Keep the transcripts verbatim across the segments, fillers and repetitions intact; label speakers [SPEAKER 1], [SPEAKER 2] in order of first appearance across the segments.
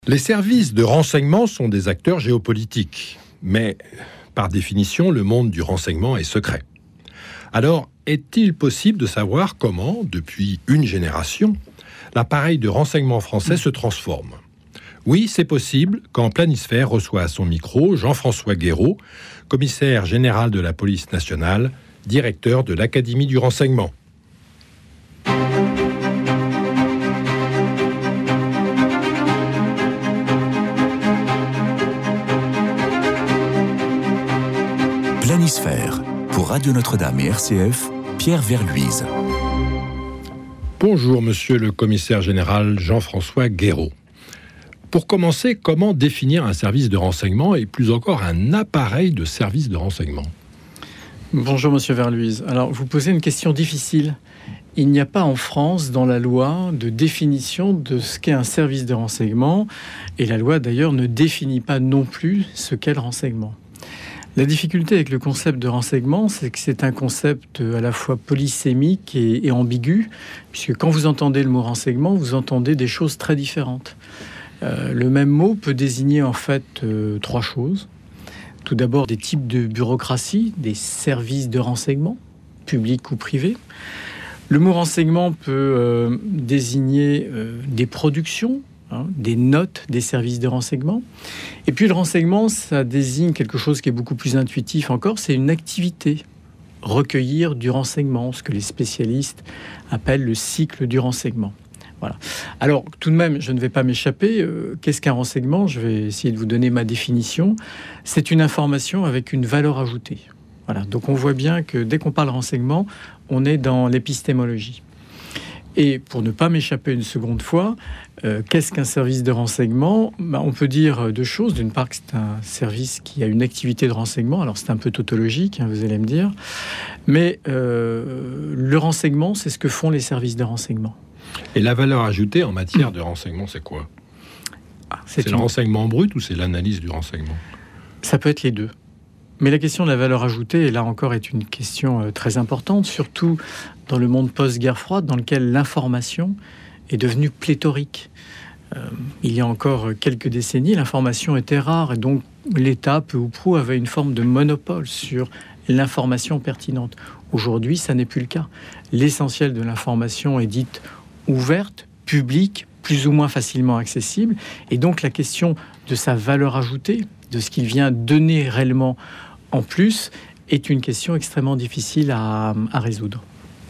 [SPEAKER 1] Les services de renseignement sont des acteurs géopolitiques, mais par définition, le monde du renseignement est secret. Alors, est-il possible de savoir comment, depuis une génération, l'appareil de renseignement français se transforme ? Oui, c'est possible quand Planisphère reçoit à son micro Jean-François Guéraud, commissaire général de la police nationale, directeur de l'Académie du renseignement.
[SPEAKER 2] Planisphère, pour Radio Notre-Dame et R C F, Pierre Verluise.
[SPEAKER 1] Bonjour, monsieur le commissaire général Jean-François Guéraud. Pour commencer, comment définir un service de renseignement et plus encore un appareil de service de renseignement ?
[SPEAKER 3] Bonjour, monsieur Verluise. Alors, vous posez une question difficile. Il n'y a pas en France, dans la loi, de définition de ce qu'est un service de renseignement. Et la loi, d'ailleurs, ne définit pas non plus ce qu'est le renseignement. La difficulté avec le concept de renseignement, c'est que c'est un concept à la fois polysémique et, et ambigu, puisque quand vous entendez le mot renseignement, vous entendez des choses très différentes. Euh, le même mot peut désigner en fait euh, trois choses. Tout d'abord, des types de bureaucratie, des services de renseignement, publics ou privés. Le mot renseignement peut euh, désigner euh, des productions, hein, des notes des services de renseignement. Et puis le renseignement, ça désigne quelque chose qui est beaucoup plus intuitif encore, c'est une activité. Recueillir du renseignement, ce que les spécialistes appellent le cycle du renseignement. Voilà. Alors, tout de même, je ne vais pas m'échapper. Euh, qu'est-ce qu'un renseignement ? Je vais essayer de vous donner ma définition. C'est une information avec une valeur ajoutée. Voilà. Donc, on voit bien que dès qu'on parle renseignement, on est dans l'épistémologie. Et pour ne pas m'échapper une seconde fois, euh, qu'est-ce qu'un service de renseignement ? Ben, on peut dire deux choses. D'une part, que c'est un service qui a une activité de renseignement. Alors, c'est un peu tautologique, hein, vous allez me dire. Mais euh, le renseignement, c'est ce que font les services de renseignement.
[SPEAKER 1] Et la valeur ajoutée en matière de renseignement, c'est quoi ? ah, C'est, c'est une... le renseignement brut ou c'est l'analyse du renseignement ?
[SPEAKER 3] Ça peut être les deux. Mais la question de la valeur ajoutée, là encore, est une question euh, très importante, surtout dans le monde post-guerre froide, dans lequel l'information est devenue pléthorique. Euh, il y a encore quelques décennies, l'information était rare, et donc l'État, peu ou prou, avait une forme de monopole sur l'information pertinente. Aujourd'hui, ça n'est plus le cas. L'essentiel de l'information est dite ouverte, publique, plus ou moins facilement accessible. Et donc la question de sa valeur ajoutée, de ce qu'il vient donner réellement en plus, est une question extrêmement difficile à, à résoudre.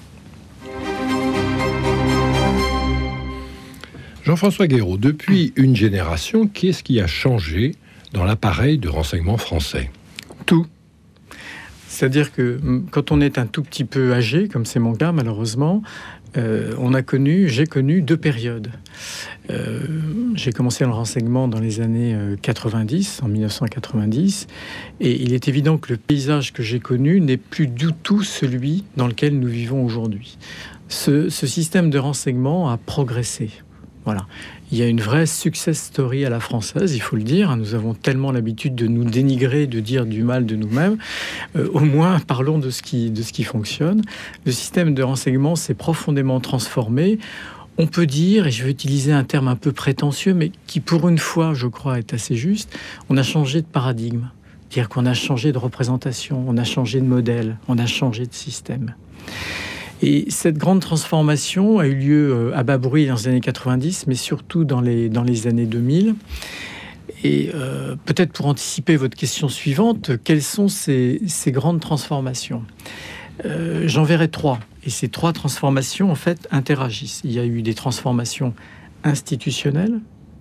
[SPEAKER 1] Jean-François Guéraud, depuis une génération, qu'est-ce qui a changé dans l'appareil de renseignement français ?
[SPEAKER 3] Tout. C'est-à-dire que quand on est un tout petit peu âgé, comme c'est mon cas malheureusement, euh, on a connu, j'ai connu deux périodes. Euh, j'ai commencé le renseignement dans les années quatre-vingt-dix, en dix-neuf cent quatre-vingt-dix, et il est évident que le paysage que j'ai connu n'est plus du tout celui dans lequel nous vivons aujourd'hui. Ce, ce système de renseignement a progressé. Voilà. Il y a une vraie success story à la française, il faut le dire. Nous avons tellement l'habitude de nous dénigrer, de dire du mal de nous-mêmes. Euh, au moins, parlons de ce qui, de ce qui fonctionne. Le système de renseignement s'est profondément transformé. On peut dire, et je vais utiliser un terme un peu prétentieux, mais qui pour une fois, je crois, est assez juste, on a changé de paradigme. C'est-à-dire qu'on a changé de représentation, on a changé de modèle, on a changé de système. Et cette grande transformation a eu lieu à bas bruit dans les années quatre-vingt-dix, mais surtout dans les, dans les années deux mille. Et euh, peut-être pour anticiper votre question suivante, quelles sont ces, ces grandes transformations ? euh, J'en verrai trois. Et ces trois transformations, en fait, interagissent. Il y a eu des transformations institutionnelles,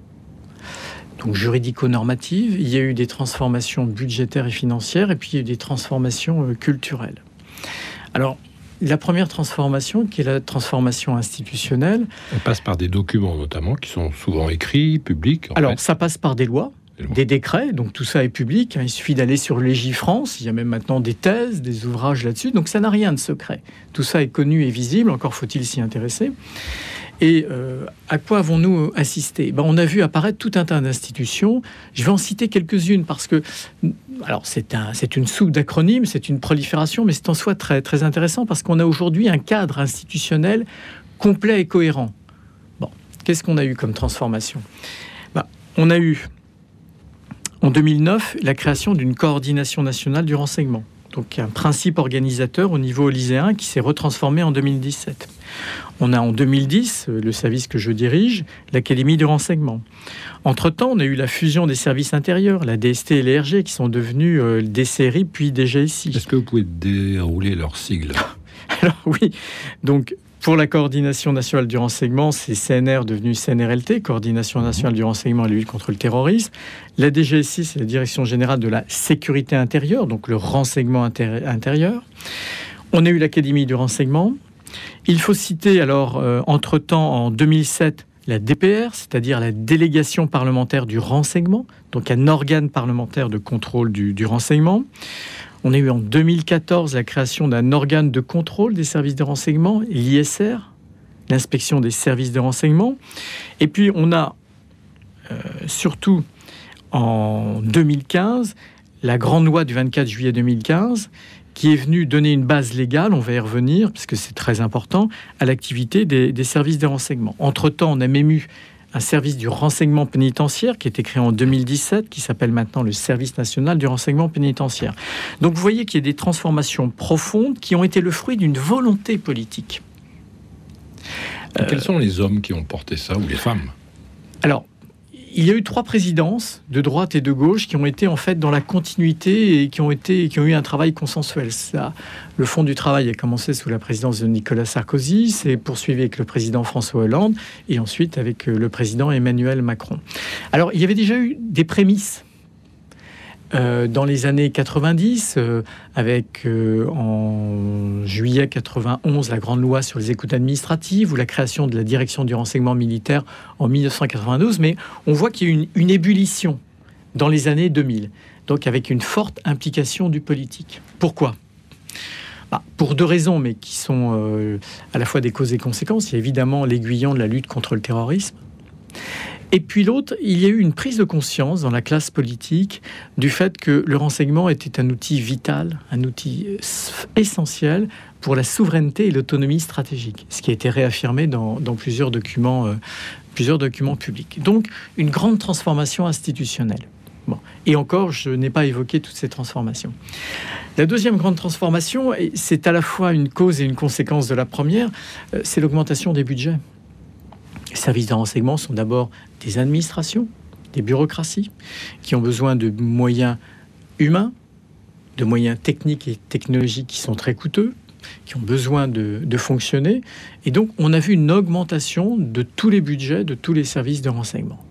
[SPEAKER 3] donc juridico-normatives. Il y a eu des transformations budgétaires et financières. Et puis, il y a eu des transformations euh, culturelles. Alors, la première transformation, qui est la transformation institutionnelle...
[SPEAKER 1] Elle passe par des documents, notamment, qui sont souvent écrits, publics.
[SPEAKER 3] Alors,
[SPEAKER 1] fait.
[SPEAKER 3] ça passe par des lois, des, lois. des décrets, donc tout ça est public. Il suffit d'aller sur Légifrance, il y a même maintenant des thèses, des ouvrages là-dessus, donc ça n'a rien de secret. Tout ça est connu et visible, encore faut-il s'y intéresser. Et euh, à quoi avons-nous assisté ? Ben, on a vu apparaître tout un tas d'institutions. Je vais en citer quelques-unes parce que, alors c'est, un, c'est une soupe d'acronymes, c'est une prolifération, mais c'est en soi très, très intéressant parce qu'on a aujourd'hui un cadre institutionnel complet et cohérent. Bon, qu'est-ce qu'on a eu comme transformation ? Ben, on a eu, en deux mille neuf, la création d'une coordination nationale du renseignement. Donc un principe organisateur au niveau lycéen qui s'est retransformé en deux mille dix-sept. On a en deux mille dix, le service que je dirige, l'Académie du renseignement. Entre-temps, on a eu la fusion des services intérieurs, la D S T et l'E R G, qui sont devenus euh, D C R I puis D G S I.
[SPEAKER 1] Est-ce que vous pouvez dérouler leurs sigles?
[SPEAKER 3] Alors oui, donc pour la coordination nationale du renseignement, c'est C N R devenu C N R L T, Coordination nationale du renseignement et de la lutte contre le terrorisme. La D G S I, c'est la Direction générale de la sécurité intérieure, donc le renseignement intér- intérieur. On a eu l'Académie du renseignement. Il faut citer alors, euh, entre-temps, en deux mille sept, la D P R, c'est-à-dire la délégation parlementaire du renseignement, donc un organe parlementaire de contrôle du, du renseignement. On a eu en deux mille quatorze la création d'un organe de contrôle des services de renseignement, l'I S R, l'inspection des services de renseignement. Et puis on a euh, surtout en deux mille quinze la grande loi du vingt-quatre juillet deux mille quinze qui est venue donner une base légale, on va y revenir, parce que c'est très important, à l'activité des, des services de renseignement. Entre-temps, on a même eu un service du renseignement pénitentiaire qui a été créé en deux mille dix-sept, qui s'appelle maintenant le Service national du renseignement pénitentiaire. Donc vous voyez qu'il y a des transformations profondes qui ont été le fruit d'une volonté politique.
[SPEAKER 1] Euh, Quels sont les hommes qui ont porté ça, ou les femmes?
[SPEAKER 3] Alors, il y a eu trois présidences de droite et de gauche qui ont été en fait dans la continuité et qui ont, été, qui ont eu un travail consensuel. Ça, le fond du travail a commencé sous la présidence de Nicolas Sarkozy, s'est poursuivi avec le président François Hollande et ensuite avec le président Emmanuel Macron. Alors, il y avait déjà eu des prémices. Euh, dans les années quatre-vingt-dix, euh, avec euh, en juillet quatre-vingt-onze la grande loi sur les écoutes administratives ou la création de la direction du renseignement militaire en mille neuf cent quatre-vingt-douze, mais on voit qu'il y a eu une, une ébullition dans les années deux mille, donc avec une forte implication du politique. Pourquoi ? Bah, pour deux raisons, mais qui sont euh, à la fois des causes et conséquences. Il y a évidemment l'aiguillon de la lutte contre le terrorisme. Et puis l'autre, il y a eu une prise de conscience dans la classe politique du fait que le renseignement était un outil vital, un outil essentiel pour la souveraineté et l'autonomie stratégique, ce qui a été réaffirmé dans, dans plusieurs documents, euh, plusieurs documents publics. Donc, une grande transformation institutionnelle. Bon. Et encore, je n'ai pas évoqué toutes ces transformations. La deuxième grande transformation, et c'est à la fois une cause et une conséquence de la première, euh, c'est l'augmentation des budgets. Les services de renseignement sont d'abord des administrations, des bureaucraties, qui ont besoin de moyens humains, de moyens techniques et technologiques qui sont très coûteux, qui ont besoin de, de fonctionner. Et donc, on a vu une augmentation de tous les budgets, de tous les services de renseignement.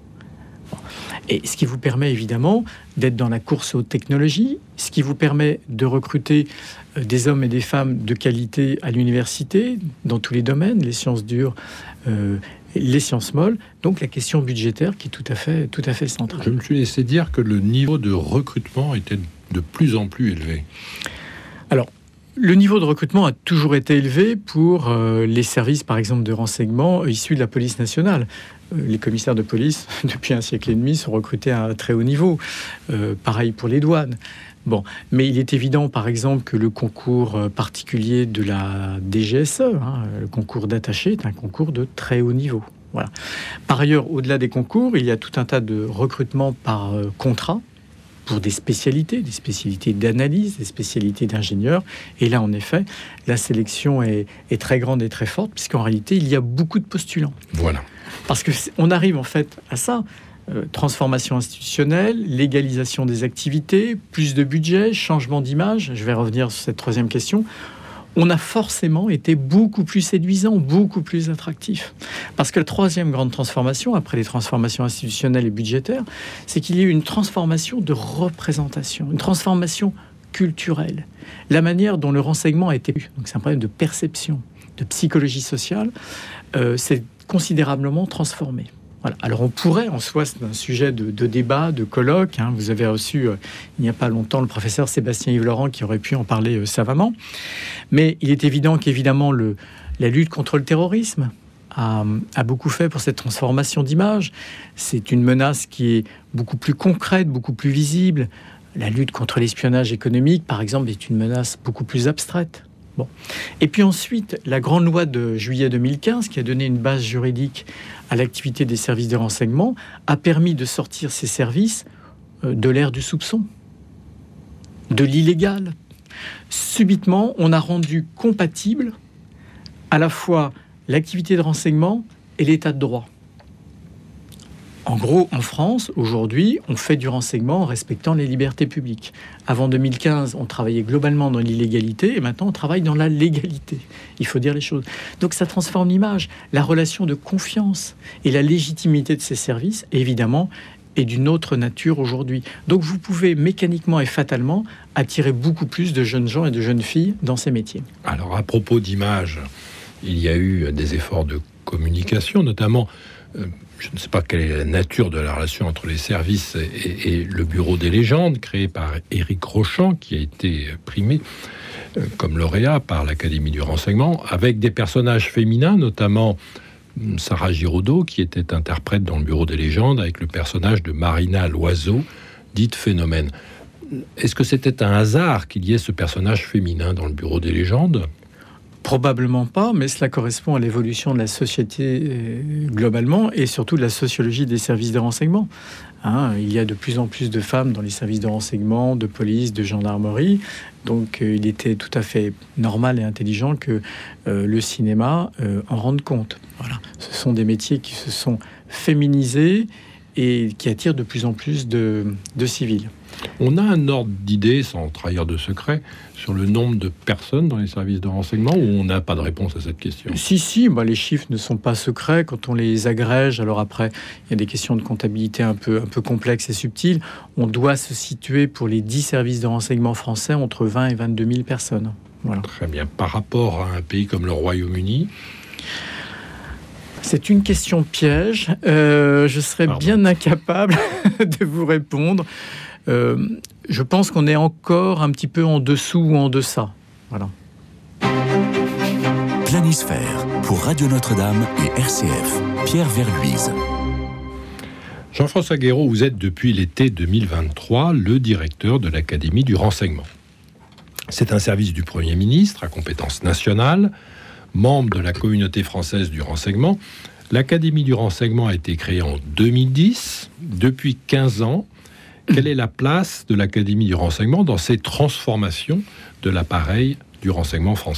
[SPEAKER 3] Et ce qui vous permet évidemment d'être dans la course aux technologies, ce qui vous permet de recruter des hommes et des femmes de qualité à l'université, dans tous les domaines, les sciences dures, euh, les sciences molles. Donc la question budgétaire qui est tout à fait, tout à fait centrale.
[SPEAKER 1] Je me suis laissé dire que le niveau de recrutement était de plus en plus élevé.
[SPEAKER 3] Alors, le niveau de recrutement a toujours été élevé pour euh, les services, par exemple, de renseignement issus de la police nationale. Euh, les commissaires de police, depuis un siècle et demi, sont recrutés à un très haut niveau. Euh, pareil pour les douanes. Bon, mais il est évident, par exemple, que le concours particulier de la D G S E, hein, le concours d'attaché, est un concours de très haut niveau. Voilà. Par ailleurs, au-delà des concours, il y a tout un tas de recrutements par euh, contrat pour des spécialités, des spécialités d'analyse, des spécialités d'ingénieur. Et là, en effet, la sélection est, est très grande et très forte, puisqu'en réalité, il y a beaucoup de postulants.
[SPEAKER 1] Voilà.
[SPEAKER 3] Parce qu'on arrive en fait à ça. Euh, transformation institutionnelle, légalisation des activités, plus de budget, changement d'image. Je vais revenir sur cette troisième question. On a forcément été beaucoup plus séduisant, beaucoup plus attractif. Parce que la troisième grande transformation, après les transformations institutionnelles et budgétaires, c'est qu'il y a eu une transformation de représentation, une transformation culturelle. La manière dont le renseignement a été vu, donc c'est un problème de perception, de psychologie sociale, euh, s'est considérablement transformé. Voilà. Alors on pourrait, en soi, c'est un sujet de, de débat, de colloque. Hein. Vous avez reçu, euh, il n'y a pas longtemps, le professeur Sébastien Yves-Laurent qui aurait pu en parler euh, savamment. Mais il est évident qu'évidemment, le, la lutte contre le terrorisme a, a beaucoup fait pour cette transformation d'image. C'est une menace qui est beaucoup plus concrète, beaucoup plus visible. La lutte contre l'espionnage économique, par exemple, est une menace beaucoup plus abstraite, Bon. Et puis ensuite, la grande loi de juillet deux mille quinze, qui a donné une base juridique à l'activité des services de renseignement, a permis de sortir ces services de l'ère du soupçon, de l'illégal. Subitement, on a rendu compatible à la fois l'activité de renseignement et l'état de droit. En gros, en France, aujourd'hui, on fait du renseignement en respectant les libertés publiques. Avant deux mille quinze, on travaillait globalement dans l'illégalité et maintenant on travaille dans la légalité. Il faut dire les choses. Donc ça transforme l'image, la relation de confiance et la légitimité de ces services, évidemment, est d'une autre nature aujourd'hui. Donc vous pouvez mécaniquement et fatalement attirer beaucoup plus de jeunes gens et de jeunes filles dans ces métiers.
[SPEAKER 1] Alors à propos d'image, il y a eu des efforts de communication, notamment... Euh, je ne sais pas quelle est la nature de la relation entre les services et, et le Bureau des légendes, créé par Éric Rochant, qui a été primé euh, comme lauréat par l'Académie du renseignement, avec des personnages féminins, notamment Sarah Giraudot, qui était interprète dans le Bureau des légendes, avec le personnage de Marina Loiseau, dite Phénomène. Est-ce que c'était un hasard qu'il y ait ce personnage féminin dans le Bureau des légendes ?
[SPEAKER 3] Probablement pas, mais cela correspond à l'évolution de la société globalement et surtout de la sociologie des services de renseignement. Hein, il y a de plus en plus de femmes dans les services de renseignement, de police, de gendarmerie. Donc euh, il était tout à fait normal et intelligent que euh, le cinéma euh, en rende compte. Voilà. Ce sont des métiers qui se sont féminisés et qui attirent de plus en plus de, de civils.
[SPEAKER 1] On a un ordre d'idée, sans trahir de secret, sur le nombre de personnes dans les services de renseignement, ou on n'a pas de réponse à cette question ?
[SPEAKER 3] Si, si, bah, les chiffres ne sont pas secrets quand on les agrège. Alors après, il y a des questions de comptabilité un peu, un peu complexes et subtiles. On doit se situer pour les dix services de renseignement français entre vingt et vingt-deux mille personnes. Voilà.
[SPEAKER 1] Très bien. Par rapport à un pays comme le Royaume-Uni ?
[SPEAKER 3] C'est une question piège. Euh, je serais Pardon. bien incapable de vous répondre. Euh, je pense qu'on est encore un petit peu en dessous ou en deçà. Voilà.
[SPEAKER 2] Planisphère pour Radio Notre-Dame et R C F. Pierre Verluise.
[SPEAKER 1] Jean-François Guéraud, vous êtes depuis l'été deux mille vingt-trois le directeur de l'Académie du renseignement. C'est un service du Premier ministre à compétence nationale, membre de la communauté française du renseignement. L'Académie du renseignement a été créée en deux mille dix. Depuis quinze ans, quelle est la place de l'Académie du renseignement dans ces transformations de l'appareil du renseignement français ?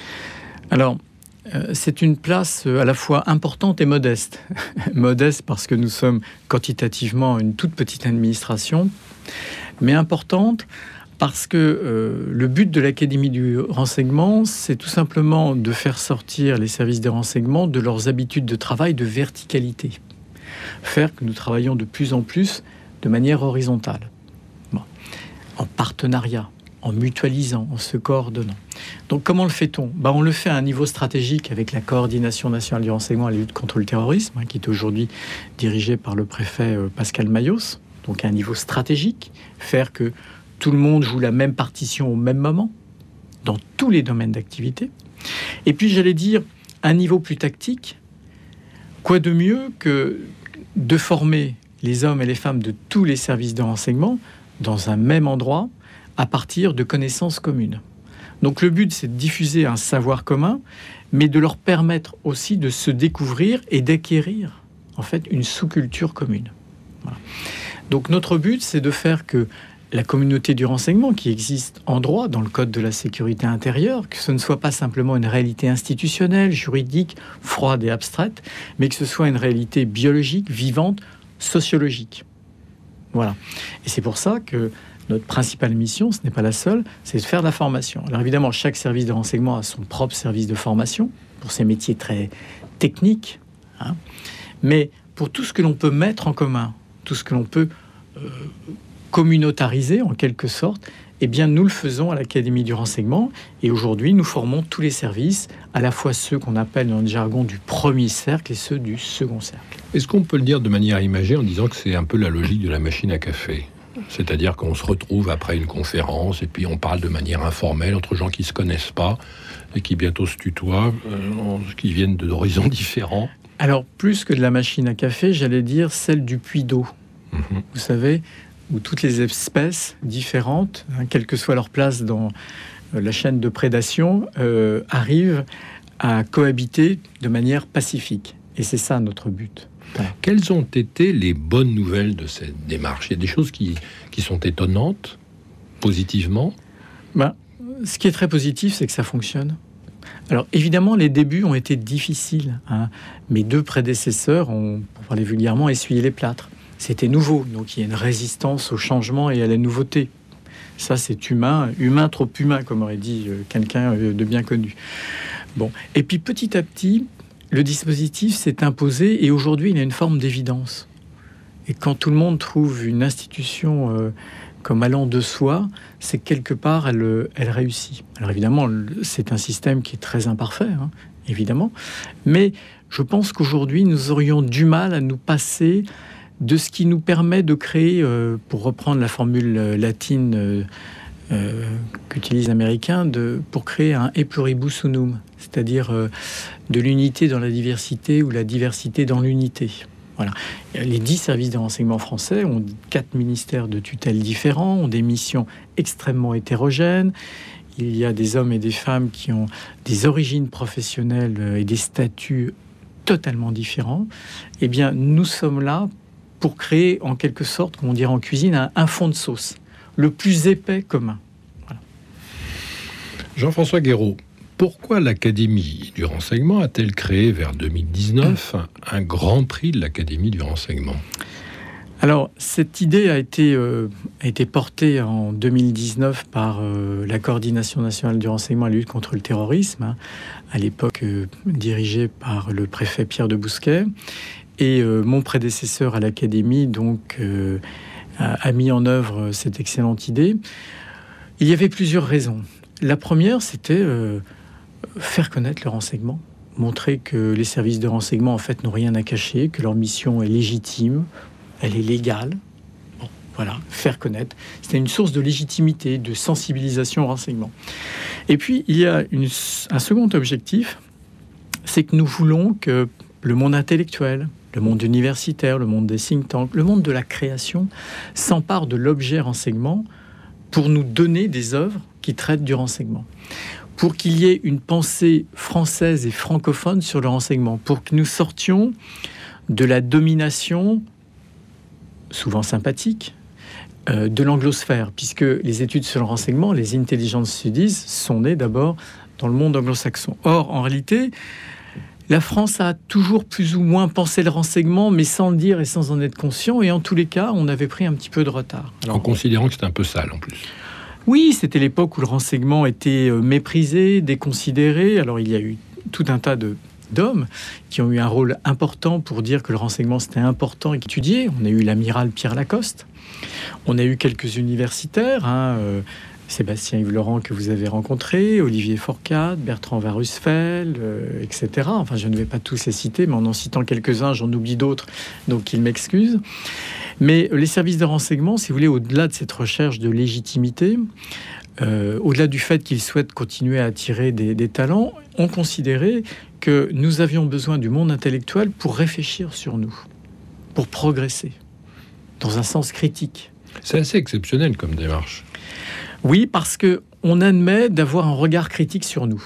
[SPEAKER 3] Alors, euh, c'est une place euh, à la fois importante et modeste. Modeste parce que nous sommes quantitativement une toute petite administration, mais importante parce que euh, le but de l'Académie du renseignement, c'est tout simplement de faire sortir les services des renseignements de leurs habitudes de travail de verticalité. Faire que nous travaillons de plus en plus de manière horizontale, bon. En partenariat, en mutualisant, en se coordonnant. Donc comment le fait-on ? Ben, on le fait à un niveau stratégique avec la coordination nationale du renseignement à la lutte contre le terrorisme, hein, qui est aujourd'hui dirigée par le préfet euh, Pascal Mayos, donc à un niveau stratégique, faire que tout le monde joue la même partition au même moment, dans tous les domaines d'activité. Et puis j'allais dire, un niveau plus tactique, quoi de mieux que de former les hommes et les femmes de tous les services de renseignement dans un même endroit à partir de connaissances communes. Donc le but, c'est de diffuser un savoir commun, mais de leur permettre aussi de se découvrir et d'acquérir en fait une sous-culture commune. Voilà. Donc notre but, c'est de faire que la communauté du renseignement qui existe en droit dans le Code de la sécurité intérieure, que ce ne soit pas simplement une réalité institutionnelle, juridique, froide et abstraite, mais que ce soit une réalité biologique, vivante, sociologique. Voilà. Et c'est pour ça que notre principale mission, ce n'est pas la seule, c'est de faire de la formation. Alors évidemment, chaque service de renseignement a son propre service de formation pour ces métiers très techniques, hein. Mais pour tout ce que l'on peut mettre en commun, tout ce que l'on peut euh, communautariser en quelque sorte, eh bien nous le faisons à l'Académie du renseignement. Et aujourd'hui, nous formons tous les services, à la fois ceux qu'on appelle dans le jargon du premier cercle et ceux du second cercle.
[SPEAKER 1] Est-ce qu'on peut le dire de manière imagée en disant que c'est un peu la logique de la machine à café ? C'est-à-dire qu'on se retrouve après une conférence et puis on parle de manière informelle entre gens qui ne se connaissent pas et qui bientôt se tutoient, euh, qui viennent d'horizons différents.
[SPEAKER 3] Alors, plus que de la machine à café, j'allais dire celle du puits d'eau. Mmh. Vous savez, où toutes les espèces différentes, hein, quelle que soit leur place dans, la chaîne de prédation, euh, arrive à cohabiter de manière pacifique. Et c'est ça notre but.
[SPEAKER 1] Voilà. Quelles ont été les bonnes nouvelles de cette démarche ? Il y a des choses qui, qui sont étonnantes, positivement.
[SPEAKER 3] Ben, ce qui est très positif, c'est que ça fonctionne. Alors évidemment, les débuts ont été difficiles. Hein. Mes deux prédécesseurs ont, pour parler vulgairement, essuyé les plâtres. C'était nouveau, donc il y a une résistance au changement et à la nouveauté. Ça, c'est humain, humain trop humain, comme aurait dit quelqu'un de bien connu. Bon, et puis petit à petit, le dispositif s'est imposé et aujourd'hui, il a une forme d'évidence. Et quand tout le monde trouve une institution euh, comme allant de soi, c'est que quelque part, elle, elle réussit. Alors évidemment, c'est un système qui est très imparfait, hein, évidemment. Mais je pense qu'aujourd'hui, nous aurions du mal à nous passer de ce qui nous permet de créer, euh, pour reprendre la formule latine euh, euh, qu'utilisent les Américains, de, pour créer un e pluribus unum, c'est-à-dire euh, de l'unité dans la diversité ou la diversité dans l'unité. Voilà. Les dix services de renseignement français ont quatre ministères de tutelle différents, ont des missions extrêmement hétérogènes. Il y a des hommes et des femmes qui ont des origines professionnelles et des statuts totalement différents. Eh bien, nous sommes là pour créer, en quelque sorte, comme on dirait en cuisine, un, un fond de sauce, le plus épais commun. Voilà.
[SPEAKER 1] Jean-François Guéraud, pourquoi l'Académie du renseignement a-t-elle créé vers deux mille dix-neuf un grand prix de l'Académie du renseignement ?
[SPEAKER 3] Alors, cette idée a été, euh, a été portée en deux mille dix-neuf par euh, la Coordination nationale du renseignement et la lutte contre le terrorisme, hein, à l'époque euh, dirigée par le préfet Pierre de Bousquet. Et euh, mon prédécesseur à l'Académie donc, euh, a, a mis en œuvre cette excellente idée. Il y avait plusieurs raisons. La première, c'était euh, faire connaître le renseignement, montrer que les services de renseignement en fait n'ont rien à cacher, que leur mission est légitime, elle est légale. Bon, voilà, faire connaître. C'était une source de légitimité, de sensibilisation au renseignement. Et puis, il y a une, un second objectif, c'est que nous voulons que le monde intellectuel, le monde universitaire, le monde des think tanks, le monde de la création s'empare de l'objet renseignement pour nous donner des œuvres qui traitent du renseignement. Pour qu'il y ait une pensée française et francophone sur le renseignement, pour que nous sortions de la domination, souvent sympathique, euh, de l'anglosphère, puisque les études sur le renseignement, les intelligence studies, sont nées d'abord dans le monde anglo-saxon. Or, en réalité, la France a toujours plus ou moins pensé le renseignement, mais sans le dire et sans en être conscient. Et en tous les cas, on avait pris un petit peu de retard.
[SPEAKER 1] Alors, en considérant que c'était un peu sale, en plus.
[SPEAKER 3] Oui, c'était l'époque où le renseignement était méprisé, déconsidéré. Alors, il y a eu tout un tas de, d'hommes qui ont eu un rôle important pour dire que le renseignement, c'était important et étudié. On a eu l'amiral Pierre Lacoste. On a eu quelques universitaires, hein, euh, Sébastien Yves Laurent que vous avez rencontré, Olivier Fourcade, Bertrand Warusfeld, euh, et cetera. Enfin, je ne vais pas tous les citer, mais en en citant quelques-uns, j'en oublie d'autres, donc qu'ils m'excusent. Mais les services de renseignement, si vous voulez, au-delà de cette recherche de légitimité, euh, au-delà du fait qu'ils souhaitent continuer à attirer des, des talents, ont considéré que nous avions besoin du monde intellectuel pour réfléchir sur nous, pour progresser, dans un sens critique.
[SPEAKER 1] C'est assez exceptionnel comme démarche.
[SPEAKER 3] Oui, parce qu'on admet d'avoir un regard critique sur nous.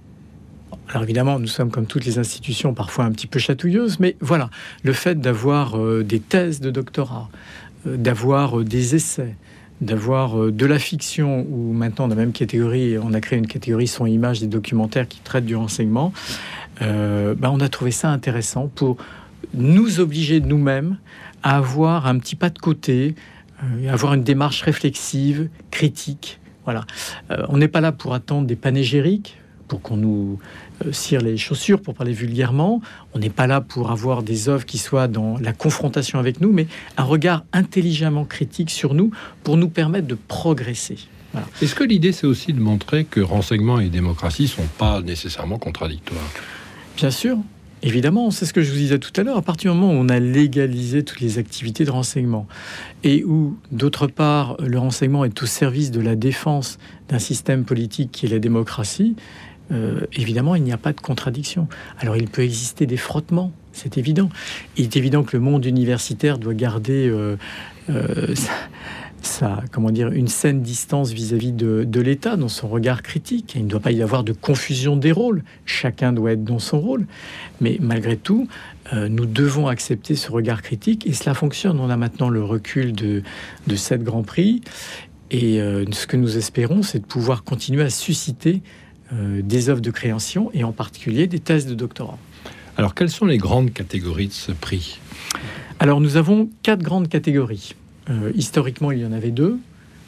[SPEAKER 3] Alors évidemment, nous sommes comme toutes les institutions parfois un petit peu chatouilleuses, mais voilà, le fait d'avoir euh, des thèses de doctorat, euh, d'avoir euh, des essais, d'avoir euh, de la fiction, ou maintenant dans la même catégorie, on a créé une catégorie son image des documentaires qui traitent du renseignement, euh, ben on a trouvé ça intéressant pour nous obliger nous-mêmes à avoir un petit pas de côté, euh, avoir une démarche réflexive, critique. Voilà. Euh, on n'est pas là pour attendre des panégyriques, pour qu'on nous euh, cire les chaussures, pour parler vulgairement. On n'est pas là pour avoir des œuvres qui soient dans la confrontation avec nous, mais un regard intelligemment critique sur nous pour nous permettre de progresser. Voilà.
[SPEAKER 1] Est-ce que l'idée, c'est aussi de montrer que renseignement et démocratie ne sont pas nécessairement contradictoires ?
[SPEAKER 3] Bien sûr. Évidemment, c'est ce que je vous disais tout à l'heure. À partir du moment où on a légalisé toutes les activités de renseignement et où, d'autre part, le renseignement est au service de la défense d'un système politique qui est la démocratie, euh, évidemment, il n'y a pas de contradiction. Alors, il peut exister des frottements, c'est évident. Il est évident que le monde universitaire doit garder euh, euh, sa, sa, comment dire, une saine distance vis-à-vis de, de l'État dans son regard critique. Il ne doit pas y avoir de confusion des rôles. Chacun doit être dans son rôle. Mais malgré tout, euh, nous devons accepter ce regard critique et cela fonctionne. On a maintenant le recul de, de sept grands prix et euh, ce que nous espérons, c'est de pouvoir continuer à susciter euh, des œuvres de création et en particulier des thèses de doctorat.
[SPEAKER 1] Alors, quelles sont les grandes catégories de ce prix ?
[SPEAKER 3] Alors, nous avons quatre grandes catégories. Euh, historiquement, il y en avait deux.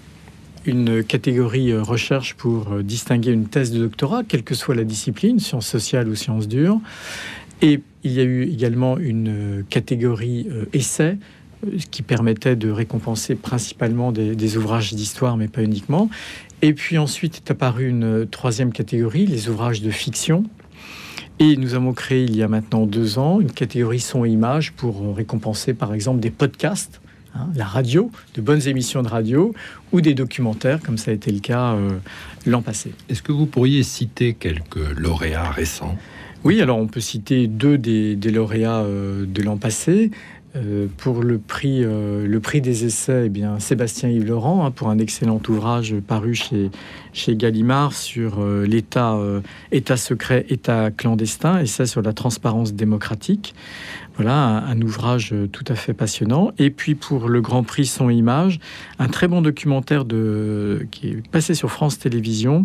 [SPEAKER 3] Une catégorie euh, recherche pour euh, distinguer une thèse de doctorat, quelle que soit la discipline, sciences sociales ou sciences dures. Et il y a eu également une euh, catégorie euh, essai, euh, qui permettait de récompenser principalement des, des ouvrages d'histoire, mais pas uniquement. Et puis ensuite est apparue une euh, troisième catégorie, les ouvrages de fiction. Et nous avons créé, il y a maintenant deux ans, une catégorie son et images pour euh, récompenser, par exemple, des podcasts, hein, la radio, de bonnes émissions de radio, ou des documentaires, comme ça a été le cas euh, l'an passé.
[SPEAKER 1] Est-ce que vous pourriez citer quelques lauréats récents ?
[SPEAKER 3] Oui, alors on peut citer deux des, des lauréats euh, de l'an passé. Euh, pour le prix, euh, le prix des essais, eh bien, Sébastien Yves Laurent, hein, pour un excellent ouvrage paru chez, chez Gallimard sur euh, l'État, euh, État secret, État clandestin, et ça sur la transparence démocratique. Voilà, un, un ouvrage tout à fait passionnant. Et puis pour le Grand Prix Son et Images, un très bon documentaire de, qui est passé sur France Télévisions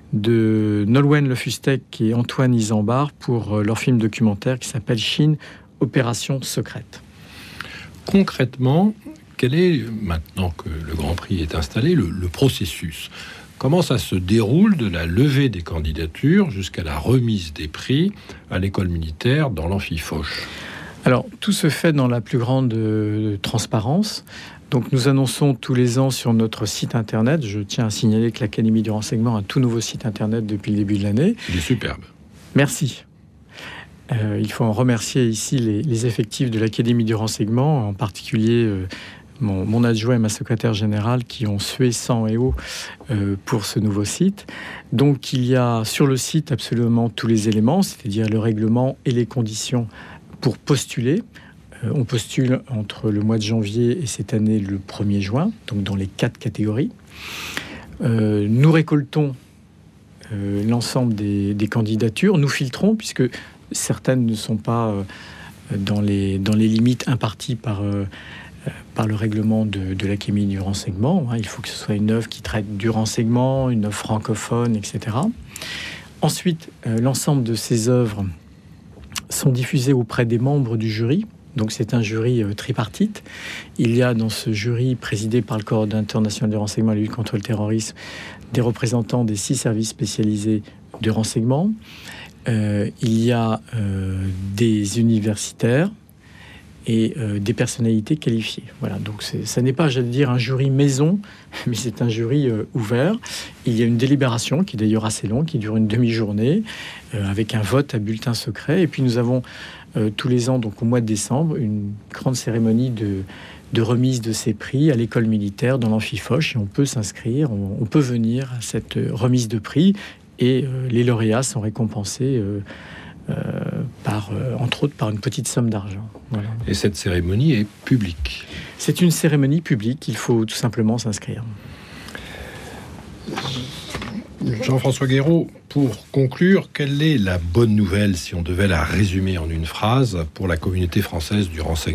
[SPEAKER 3] de Nolwenn Lefustek et Antoine Isambard pour leur film documentaire qui s'appelle Chine, Opération secrète.
[SPEAKER 1] Concrètement, quel est, maintenant que le Grand Prix est installé, le, le processus ? Comment ça se déroule de la levée des candidatures jusqu'à la remise des prix à l'école militaire dans l'amphi Foch ?
[SPEAKER 3] Alors, tout se fait dans la plus grande euh, transparence. Donc, nous annonçons tous les ans sur notre site internet. Je tiens à signaler que l'Académie du renseignement a un tout nouveau site internet depuis le début de l'année.
[SPEAKER 1] Il est superbe.
[SPEAKER 3] Merci. Euh, il faut en remercier ici les, les effectifs de l'Académie du renseignement, en particulier euh, mon, mon adjoint et ma secrétaire générale qui ont sué sang et eau euh, pour ce nouveau site. Donc il y a sur le site absolument tous les éléments, c'est-à-dire le règlement et les conditions pour postuler. Euh, on postule entre le mois de janvier et cette année le premier juin, donc dans les quatre catégories. Euh, nous récoltons euh, l'ensemble des, des candidatures, nous filtrons puisque certaines ne sont pas euh, dans, les, dans les limites imparties par, euh, par le règlement de, de l'Académie du renseignement. Hein. Il faut que ce soit une œuvre qui traite du renseignement, une œuvre francophone, et cetera. Ensuite, euh, l'ensemble de ces œuvres sont diffusées auprès des membres du jury. Donc c'est un jury euh, tripartite. Il y a dans ce jury, présidé par le Coordinateur national du renseignement et de la lutte contre le terrorisme, des représentants des six services spécialisés de renseignement. Euh, il y a euh, des universitaires et euh, des personnalités qualifiées. Voilà, donc c'est, ça n'est pas, j'allais dire, un jury maison, mais c'est un jury euh, ouvert. Il y a une délibération qui est d'ailleurs assez longue, qui dure une demi-journée, euh, avec un vote à bulletin secret. Et puis nous avons euh, tous les ans, donc au mois de décembre, une grande cérémonie de, de remise de ces prix à l'école militaire dans l'amphi Foch. Et on peut s'inscrire, on, on peut venir à cette remise de prix. Et euh, les lauréats sont récompensés, euh, euh, par, euh, entre autres, par une petite somme d'argent. Voilà.
[SPEAKER 1] Et cette cérémonie est publique ?
[SPEAKER 3] C'est une cérémonie publique, il faut tout simplement s'inscrire.
[SPEAKER 1] Jean-François Guéraud, pour conclure, quelle est la bonne nouvelle, si on devait la résumer en une phrase, pour la communauté française du renseignement ?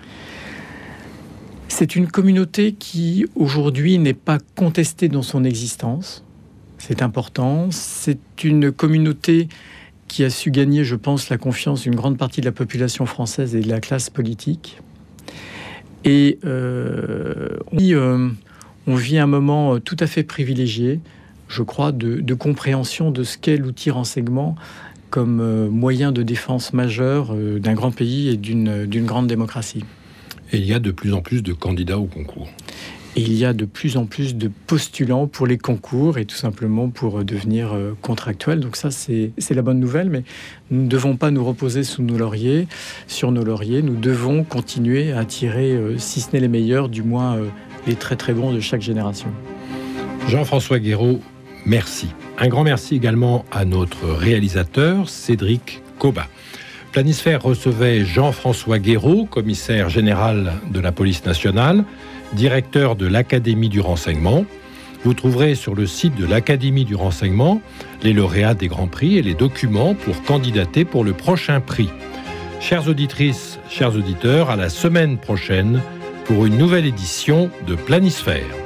[SPEAKER 3] C'est une communauté qui, aujourd'hui, n'est pas contestée dans son existence. C'est important. C'est une communauté qui a su gagner, je pense, la confiance d'une grande partie de la population française et de la classe politique. Et euh, on, vit, euh, on vit un moment tout à fait privilégié, je crois, de, de compréhension de ce qu'est l'outil renseignement comme euh, moyen de défense majeur euh, d'un grand pays et d'une, d'une grande démocratie.
[SPEAKER 1] Et il y a de plus en plus de candidats au concours.
[SPEAKER 3] Et il y a de plus en plus de postulants pour les concours et tout simplement pour devenir contractuels. Donc ça, c'est, c'est la bonne nouvelle, mais nous ne devons pas nous reposer sous nos lauriers, sur nos lauriers. Nous devons continuer à attirer, si ce n'est les meilleurs, du moins les très très bons de chaque génération.
[SPEAKER 1] Jean-François Guéraud, merci. Un grand merci également à notre réalisateur, Cédric Cobat. Planisphère recevait Jean-François Guéraud, commissaire général de la police nationale, directeur de l'Académie du renseignement. Vous trouverez sur le site de l'Académie du renseignement les lauréats des grands prix et les documents pour candidater pour le prochain prix. Chères auditrices, chers auditeurs, à la semaine prochaine pour une nouvelle édition de Planisphère.